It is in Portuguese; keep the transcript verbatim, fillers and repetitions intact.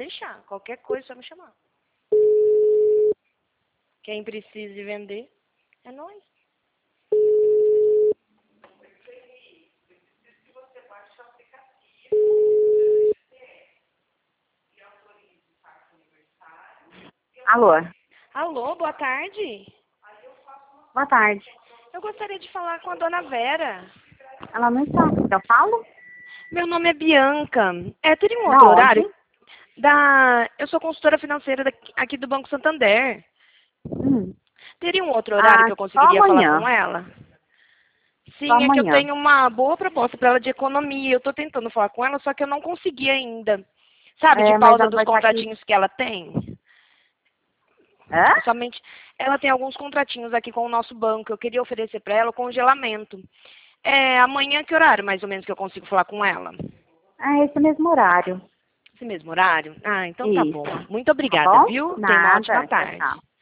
deixar. Qualquer coisa, é só me chamar. Quem precisa de vender, é nós. Alô? Alô, boa tarde. Boa tarde. Eu gostaria de falar com a dona Vera. Ela não está. Eu falo? Meu nome é Bianca. É, teria um Da outro onde? horário? Da... Eu sou consultora financeira daqui, aqui do Banco Santander. Hum. Teria um outro horário Ah, que eu só conseguiria falar amanhã. com ela? Só Sim, é que eu amanhã. tenho uma boa proposta para ela de economia. Eu estou tentando falar com ela, só que eu não consegui ainda. Sabe, de É, mas pausa ela dos vai estar aqui. contratinhos que ela tem? Hã? Somente ela tem alguns contratinhos aqui com o nosso banco. Eu queria oferecer para ela o congelamento. É, amanhã, que horário mais ou menos que eu consigo falar com ela? É esse mesmo horário. Esse mesmo horário? Ah, então tá bom. Isso. Muito Tá obrigada, bom? viu? Tenha uma ótima Nada. Tchau, tarde. tchau.